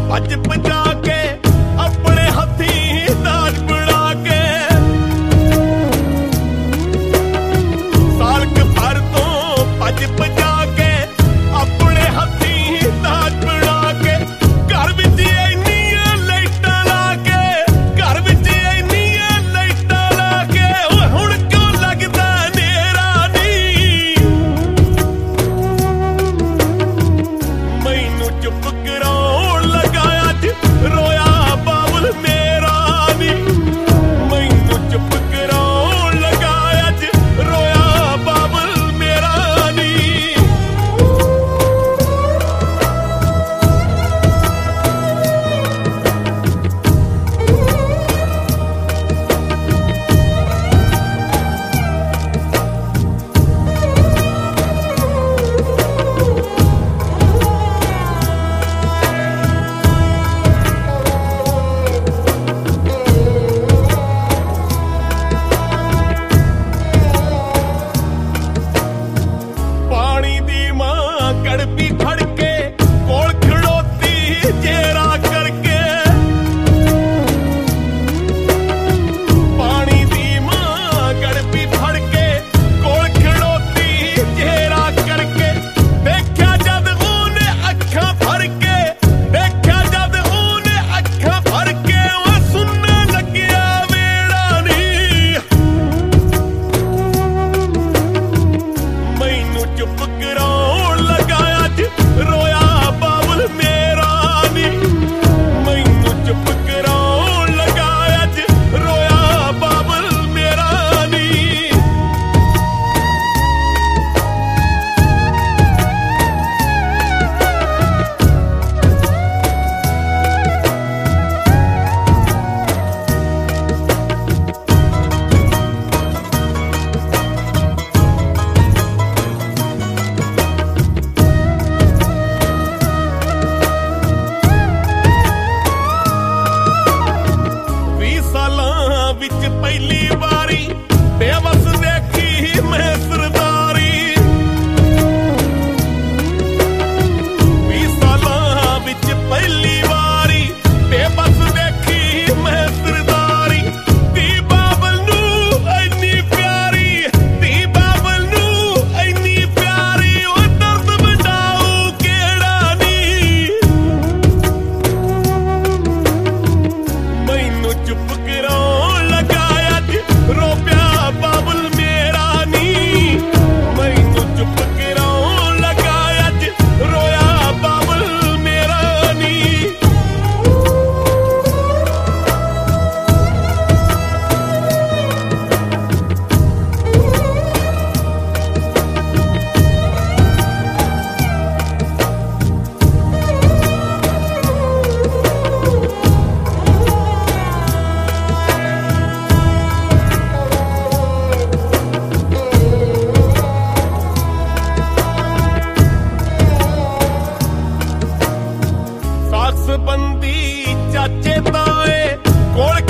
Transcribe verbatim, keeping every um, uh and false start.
भज भजा के अपने हथी दाज बना के साल भर तो भज भजा के अपने हथी दाज बना के घर विच इन्नियां लाइटां ला के घर विच इन्नियां लाइटां ला के हुण क्यों लगदा नेरा नी मैनू चुप कराउण लगा अज रोया बाबुल मेरा नी मैनू चुप कराउण लगा अज रोया बाबुल मेरा नी पानी दी मां कड़पी फड़ के कोल खड़ोती जेरा करके पानी दी मां कड़पी फड़ के कोल खड़ोती जेरा करके देखा जद ऊने अखां भर के देखा जद ऊने अखां भर के वो सुनने लग्या वेड़ा नी मैनू चुप कराउण लगा अज रोया बाबुल मेरा नी मैनू चुप कराउण लगा अज रोया बाबुल मेरा नी ਵੀਹ ਸਾਲਾਂ ਵਿੱਚ ਪਹਿਲੀ ਵਾਰੀ ਬੇਵਸ ਦੇਖੀ ਮੈਂ ਸਰਦਾਰੀ ਵੀਹ ਸਾਲਾਂ ਵਿੱਚ ਪਹਿਲੀ ਵਾਰੀ ਬੇਵਸ ਦੇਖੀ ਮੈਂ ਸਰਦਾਰੀ ਧੀ ਬਾਬਲ ਨੂੰ ਇੰਨੀ ਪਿਆਰੀ ਧੀ ਬਾਬਲ ਨੂੰ ਇੰਨੀ ਪਿਆਰੀ ਉਹ ਦਰਦ ਵੰਡਾਊ ਕਿਹੜਾ ਨੀ मैनू चुप कराउण लगा अज रो पिया बाबुल मेरा नी मैनू चुप कराउण लगा अज रोया बाबुल मेरा नी ਸਾਕਸ ਬੰਦੀ ਚਾਚੇ ਤਾਏ ਕੋਲ